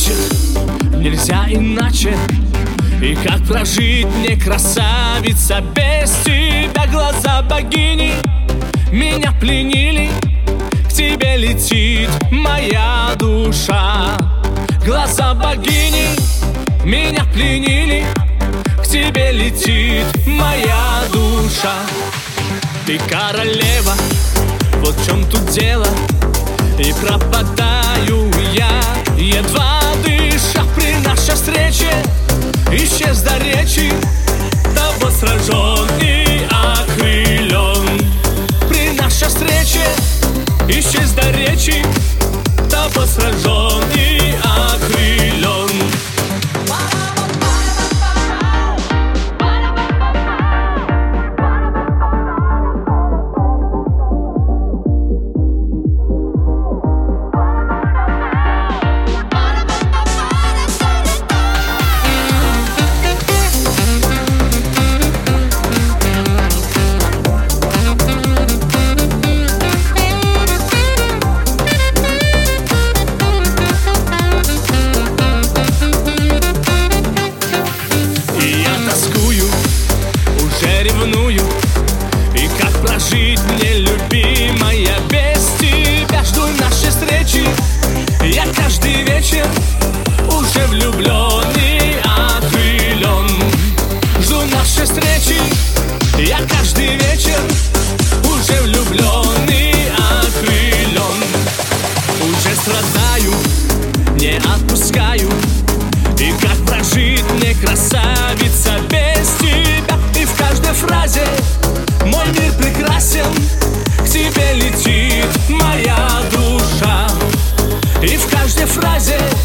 хочет, нельзя иначе. И как прожить мне, красавица, без тебя? Глаза богини меня пленили, к тебе летит моя душа. Глаза богини меня пленили, к тебе летит моя душа. Ты королева, вот в чем тут дело. И пропадаю я, едва дыша, при нашей встрече. Исчез до речи, тобой сражен и окрылен. При нашей встрече исчез до речи, тобой сражен и окрылен. Ревную, и как прожить мне, любимая, без тебя? Жду нашей встречи, я каждый вечер уже влюблен и окрылен. Жду нашей встречи, я каждый вечер уже влюблен и окрылен. Уже страдаю, не отпускаю, и как прожить мне, красавица, без тебя? И в каждой фразе мой мир прекрасен, к тебе летит моя душа. И в каждой фразе